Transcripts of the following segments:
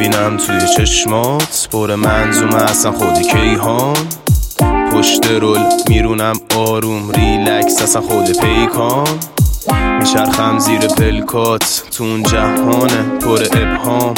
میبینم توی چشمات پر منظومه اصلا خود کیهان. پشت رول میرونم آروم ریلکس اصلا خود پیکان. میچرخم زیر پلکات تو اون جهانه پر ابهام.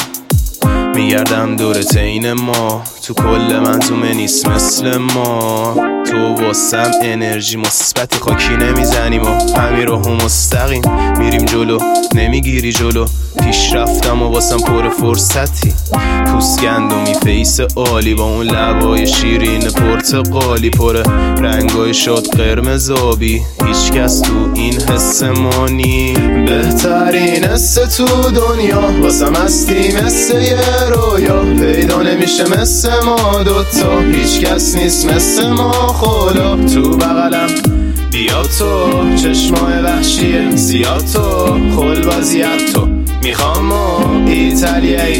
میگردم دور تین ما تو کل منظومه نیست مثل ما. تو واسم انرژی مثبتی خاکی نمیزنیم و همین راهو مستقیم میریم جلو نمیگیری جلو. پیش رفتم و واسم پر فرصتی. پوست گندمی فیس عالی با اون لبای شیرین پرتقالی پر رنگای شاد قرمز آبی. هیچ کس تو این حس ما نی. بهترین حس تو دنیا واسم هستی مثل یه رویا. پیدا نمیشه مثل ما دوتا. هیچ کس نیست مثل ما خدا. تو بغلم بیا تو چشمای وحشی زیاد تو خلبازیت تو میخوام و ایتالیایی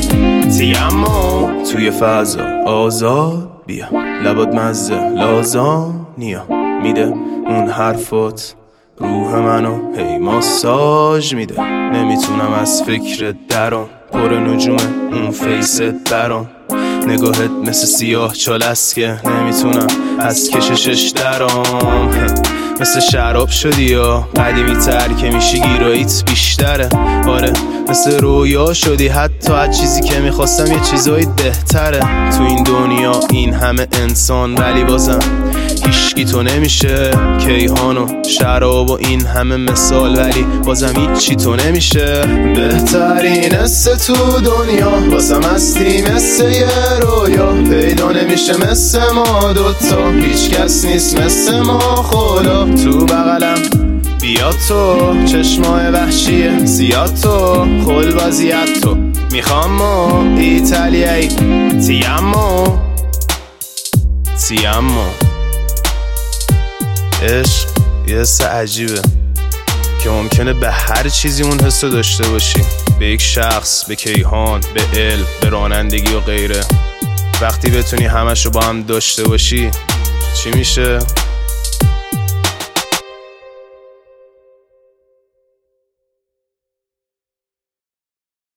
تیامو. توی فضا آزاد بیا لبات مزه لازانیا میده اون حرفات روح منو هی ماساژ میده. نمیتونم از فکر درام پر نجوم اون فیست برام. نگاهت مثل سیاه چالست که نمیتونم از کششش درام. مثل شراب شدی یا قدیمی تر که میشی گیراییت بیشتره. آره مثل رویا شدی حتی از چیزی که میخواستم یه چیزایی بهتره. تو این دنیا این همه انسان ولی بازم هیچکی تو نمیشه. کیهان و شراب و این همه مثال ولی بازم هیچی تو نمیشه. بهترین حس تو دنیا واسم هستی مثل یه رویا. پیدا نمیشه مثل ما دوتا. هیچ کس نیست مثل ما خدا. تو بغلم بیا تو چشمای وحشی زیاد تو خلبازیت تو میخوام و ایتالیایی تیامو تیامو. عشق یه حس عجیبه که ممکنه به هر چیزی اون حس رو داشته باشی. به یک شخص، به کیهان، به علم، به رانندگی و غیره. وقتی بتونی همش رو با هم داشته باشی چی میشه؟